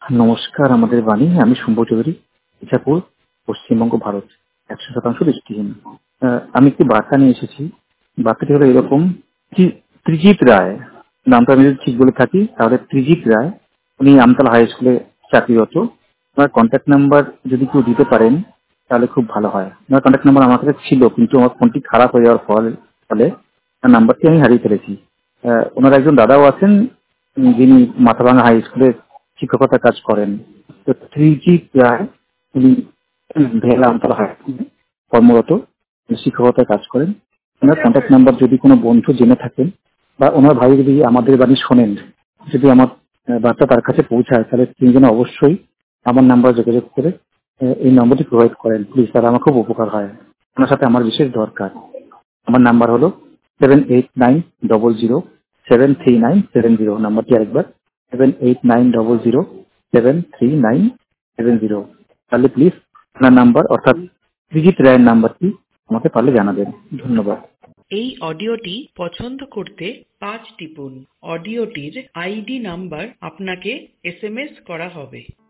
নমস্কার, আমাদের বাণী। আমি শুম্ভ চৌধুরী, ইছাপুর, পশ্চিমবঙ্গ, ভারত। 100% দৃষ্টিহীন। আমি একটি বার্তা নিয়ে এসেছি। বার্তাটি হলো এরকম কি, ত্রিজিৎ রায় নামটা আমি যদি ঠিক বলে থাকি তাহলে ত্রিজিৎ রায়, উনি আমতলা হাই স্কুলে চাকরিরত। ওনার কন্ট্যাক্ট নাম্বার যদি কেউ দিতে পারেন তাহলে খুব ভালো হয়। ওনার কন্ট্যাক্ট নাম্বার আমার কাছে ছিল, কিন্তু আমার ফোনটি খারাপ হয়ে যাওয়ার ফলে তার নাম্বারটি আমি হারিয়ে ফেলেছি। ওনার একজন দাদাও আছেন, যিনি মাথাভাঙা হাই স্কুলে শিক্ষকতার কাজ করেন। তো ত্রিজিৎ রায়, উনি ভেলা আমতলা হাই স্কুলে কর্মরত, শিক্ষকতার কাজ করেন। ওনার কন্ট্যাক্ট নাম্বার যদি কোনো বন্ধু জেনে থাকেন বা ওনার ভাই যদি আমাদের বাণী শোনেন, যদি আমার বার্তা তার কাছে পৌঁছায়, তাহলে তিনি যেন অবশ্যই আমার নাম্বার যোগাযোগ করে এই নম্বরটি প্রোভাইড করেন প্লিজ। তাহলে আমার খুব উপকার হয়। ওনার সাথে আমার বিশেষ দরকার। আমার নাম্বার হলো 7890073970। নাম্বারটি আরেকবার 7890073970। তাহলে প্লিজ আপনার নাম্বার অর্থাৎ ত্রিজিৎ রায়ের নাম্বারটি আমাকে পারলে জানাবেন। ধন্যবাদ। এই অডিওটি পছন্দ করতে 5 টিপুন। অডিওটির আইডি নাম্বার আপনাকে SMS করা হবে।